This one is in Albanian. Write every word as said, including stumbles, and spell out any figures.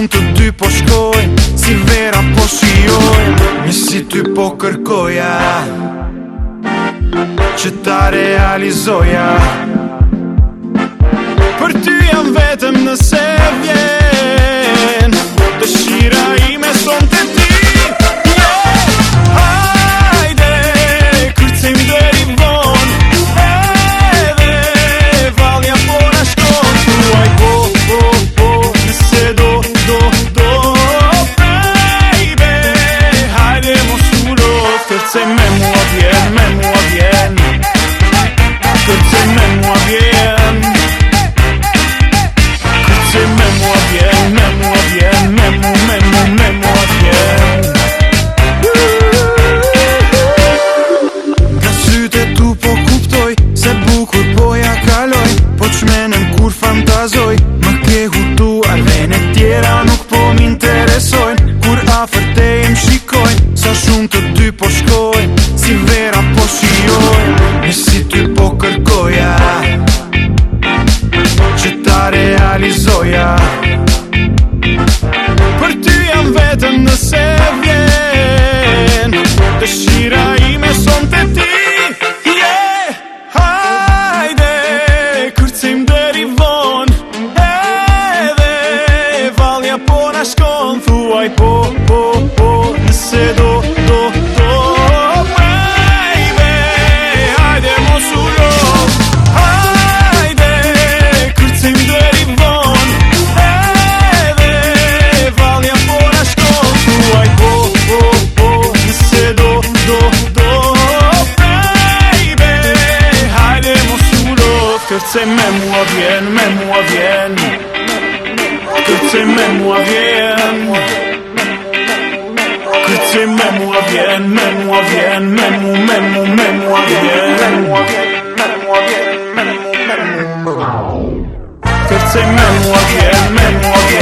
shumë të dy po shkojnë, si vera po shijojnë, një si ty po kërkoja që ta realizoja. Për ty jam vetëm nëse vjen dëshira ime son të ti. Hajde, kërcim deri vonë, edhe valja po na shkon. Thuaj po, po, po, nëse do, do, do, baby. Hajde mos u lot, kërcej me mua vjen, me mua vjen, kërcej me mua vjen, kërcej me mua vjen, me mua vjen, me mu, me mu, me mua vjen. Nga syte tu po kuptoj se bukur po ja kaloj, po çmenem kur fantazoj, më ke hutuar vene tjera nuk po m'interesojnë. Kur afër te jem shikojnë, sa shumë të dy po shkojnë, si vera po shijojnë, një si ty po kërkoja që ta realizoja. Për ty jam vetëm nëse vjen dëshira ime son të ti. Yeah, hajde, kërcim deri vonë, edhe valja po na shkon. Thuaj po, po, po, nëse do, do, do, baby. Hajde mos u lot, hajde, kërcim deri vonë, edhe valja po na shkon. Thuaj po, po, po, nëse do, do, do, baby. Hajde mos u lot, kërcej me mua vjen, me mua vjen, kërcej me mua vjen, kërcej me mua vjen, me mua vjen, me mu, me mu, me mua vjen, me mua vjen, me mua vjen, me mu, me mu, kërcej me mua vjen, me mua vjen.